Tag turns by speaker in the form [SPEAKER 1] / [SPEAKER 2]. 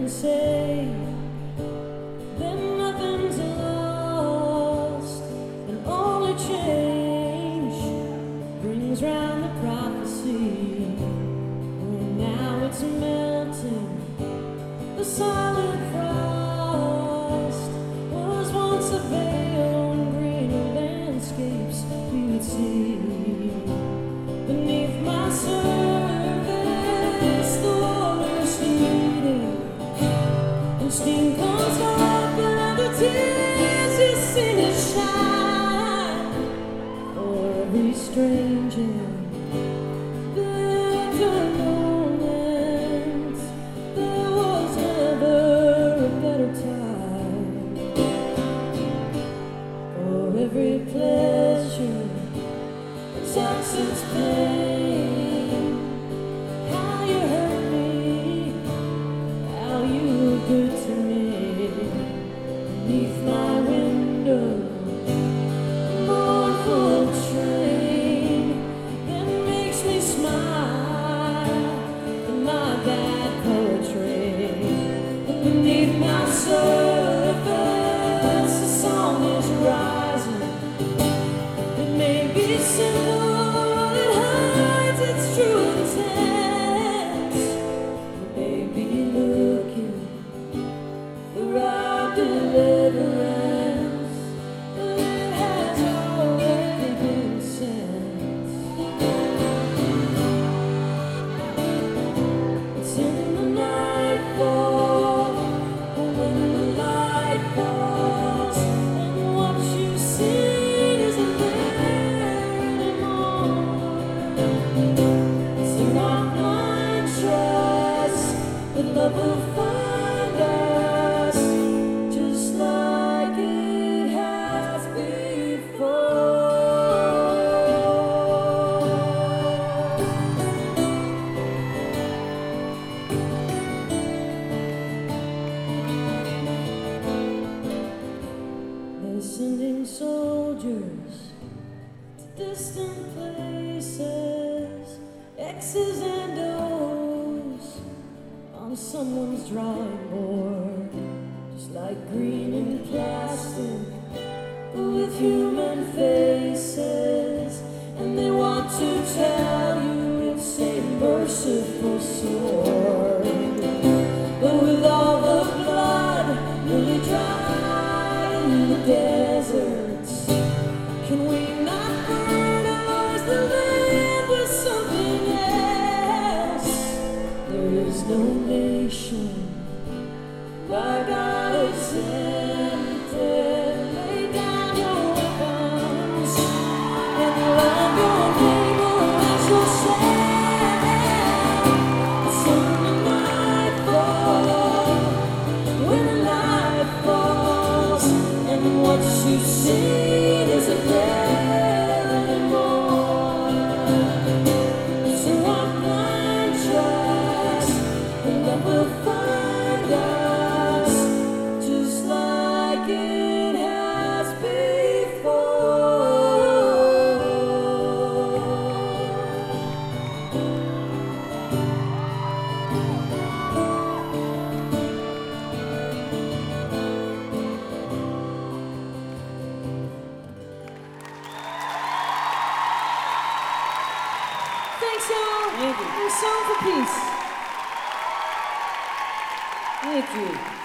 [SPEAKER 1] and say that nothing's lost, and only change brings round the prophecy. Well, now it's melting, the solid frost was once a veil on greener landscapes we would see. Beneath my surface, the water's heating, and steam comes up, and the tears you see to shine for every stranger. Bitter moments, there was never a better time. For every pleasure sucks its pain. How you hurt me, how you were good to me. Beneath my window, a mournful train that makes me smile in my bad poetry. Beneath my surface, the song is rising. It may be simple, it's true intent. You may be looking for our deliverance, but it has already been sent. It's in the nightfall, when the light falls, and what you see isn't there anymore. That love will find us just like it has before. They're sending soldiers to distant places, X's and O's on someone's drawing board, just like green and plastic, but with human faces. And they want to tell you it's a merciful sword, but with all the blood nearly dry in the deserts, can we not fertilize the land with something else? There is no nation by God exempted. Lay down your weapons and love your neighbor as yourself. It's in the nightfall, when the night falls, and what you see isn't there anymore. So I'm blind trust, and love will find us just like it has before. Thanks, y'all.
[SPEAKER 2] Thank you.
[SPEAKER 1] And a song for peace.
[SPEAKER 2] Thank you.